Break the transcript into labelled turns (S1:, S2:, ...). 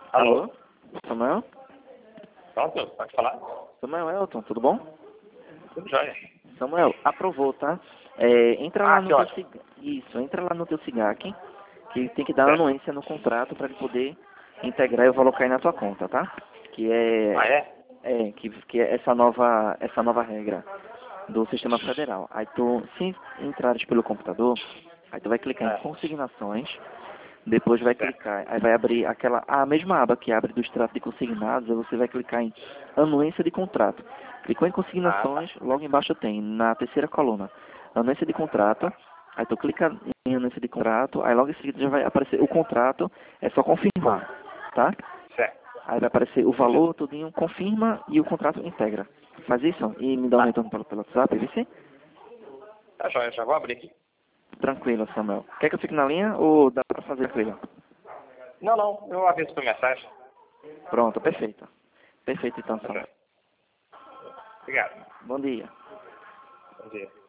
S1: Alô? Samuel?
S2: Pronto, pode falar?
S1: Samuel Elton, tudo bom?
S2: Tudo jóia.
S1: Samuel, aprovou, tá? Entra lá no
S2: que
S1: teu
S2: ótimo.
S1: Isso, entra lá no teu SIGAC, que tem que dar
S2: Certo.
S1: anuência no contrato para ele poder integrar e eu vou colocar aí na tua conta, tá? Que é,
S2: Ah, é?
S1: que é essa nova regra do sistema federal. Aí tu, se entrares pelo computador, aí tu vai clicar em
S2: É.
S1: consignações, depois vai
S2: Certo.
S1: clicar, aí vai abrir a mesma aba que abre do extrato de consignados, aí você vai clicar em anuência de contrato. Clicou em
S2: Ah, tá.
S1: consignações, logo embaixo tem, na terceira coluna, anuência de contrato, aí tu clica em anuência de contrato, aí logo em seguida já vai aparecer o contrato, é só confirmar, tá?
S2: Certo.
S1: Aí vai aparecer o
S2: Entendi.
S1: valor, tudinho, confirma e o contrato integra. Faz isso e me dá um
S2: Tá.
S1: retorno pelo WhatsApp, vê se?
S2: Tá jóia, já vou abrir aqui.
S1: Tranquilo, Samuel. Quer que eu fique na linha ou dá pra fazer tranquilo?
S2: Não, não, eu aviso por mensagem.
S1: Pronto, perfeito. Perfeito então,
S2: Tá
S1: Samuel.
S2: jóia. Obrigado.
S1: Bom dia.
S2: Bom dia.